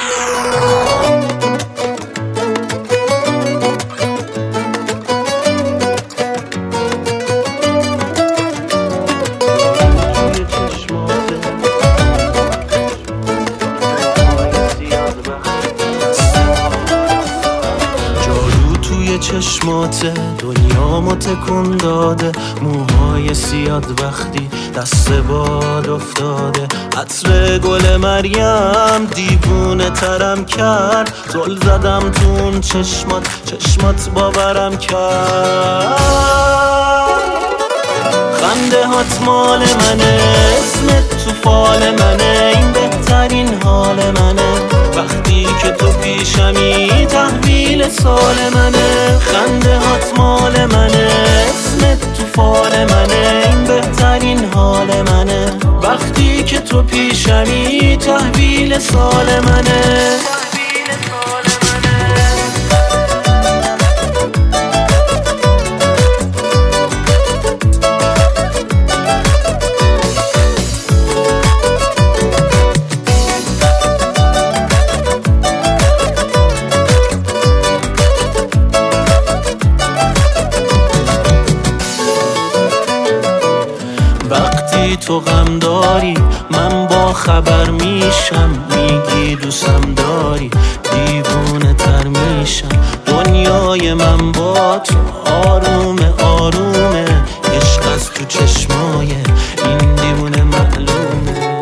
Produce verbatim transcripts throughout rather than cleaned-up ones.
چشمات دنیامو تکون داده، موهای سیاد وقتی دست باد افتاده، عطر گل مریم دیوونه ترم کرد، زل زدم تو اون چشمات، چشمات باورم کرد. خنده هات مال منه، اسمت تو فال منه، این بهترین حال منه، وقتی که تو پیشمی تحویل سال منه. خنده هات مال منه، اسمت تو فال منه، این بهترین حال منه، وقتی که تو پیشمی تحویل سال منه. وقتی تو غم داری من با خبر میشم، میگی دوستم داری دیوونه تر میشم. دنیای من با تو آرومه آرومه، عشق از تو چشمای این دیوونه معلومه.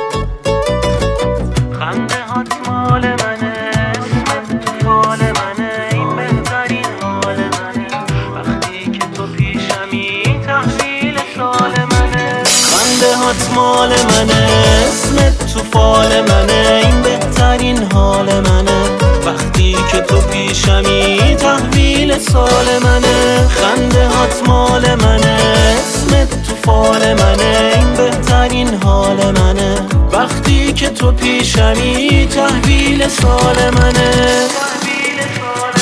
خنده هات مال منه، اسمت تو فال منه، این بهترین حال منه، وقتی که تو پیشمی تحویل سال منه. خنده هات مال منه، اسمت تو فال منه، این بهترین حال منه، وقتی که تو پیشمی تحویل سال منه. خنده هات مال منه، اسمت تو فال منه، این بهترین حال منه، وقتی که تو پیشمی تحویل سال منه.